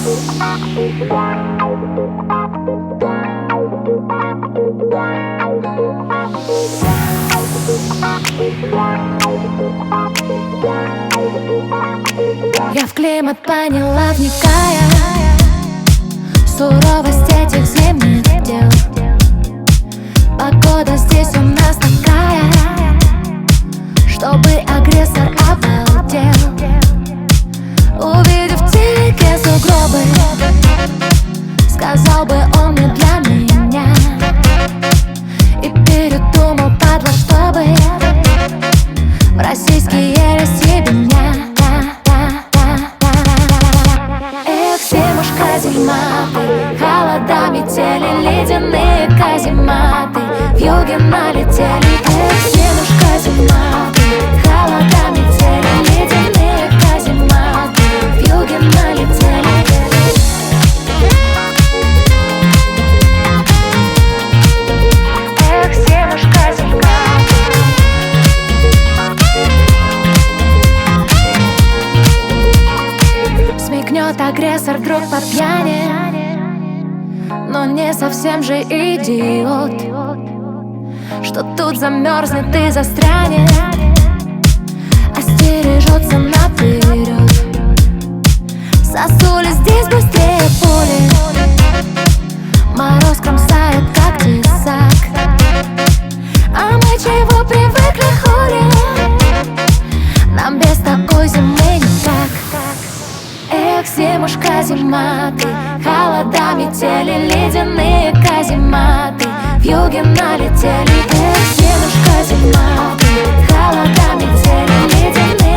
Я в климат поняла, вникая суровость этих зимних дел. Погода здесь у нас такая, чтобы агрессор обалдел. Увидев в телеке сугробы, сказал бы он не для меня. И передумал, падла, чтобы в российские растебня. Эх, зимушка, зима, ты, холода, метели, ледяные казематы в юге налетели. Эх, зимушка, зима, ты, холода, метели, ледяные казематы в юге налетели. Эх, зимушка, зима. Смекнет агрессор вдруг по пьяни, но не совсем же идиот, что тут замерзнет и застрянет, остережется наперед. Сосули здесь быстрее пули, мороз кромсает как тесак. А мы чего привыкли, хули, нам без такой зимы никак. Эх, зимушка, зима, ты, холода, метели, ледяные казематы в юге налетели. Эх, зимушка, зима, ты, холода, метели, ледяные